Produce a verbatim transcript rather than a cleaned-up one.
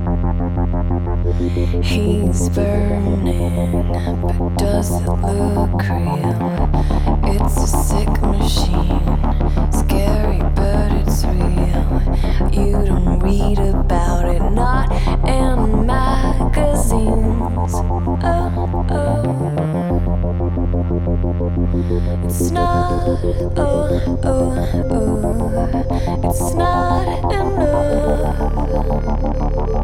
He's burning, but does it look real? It's a sick machine, scary but it's real. You don't read about it, not in magazines. Oh, oh. It's not, oh, oh, oh. It's not enough.